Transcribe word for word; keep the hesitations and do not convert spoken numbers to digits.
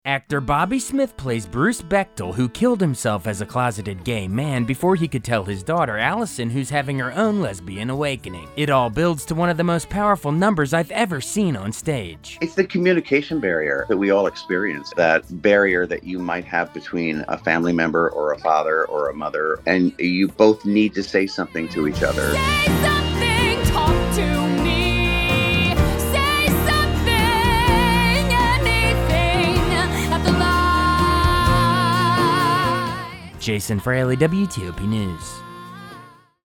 Actor Bobby Smith plays Bruce Bechtel, who killed himself as a closeted gay man before he could tell his daughter Allison, who's having her own lesbian awakening. It all builds to one of the most powerful numbers I've ever seen on stage. It's the communication barrier that we all experience, that barrier that you might have between a family member or a father or a mother, and you both need to say something to each other. Say something, talk to me. Say something, anything at the light. Jason Fraley, W T O P News.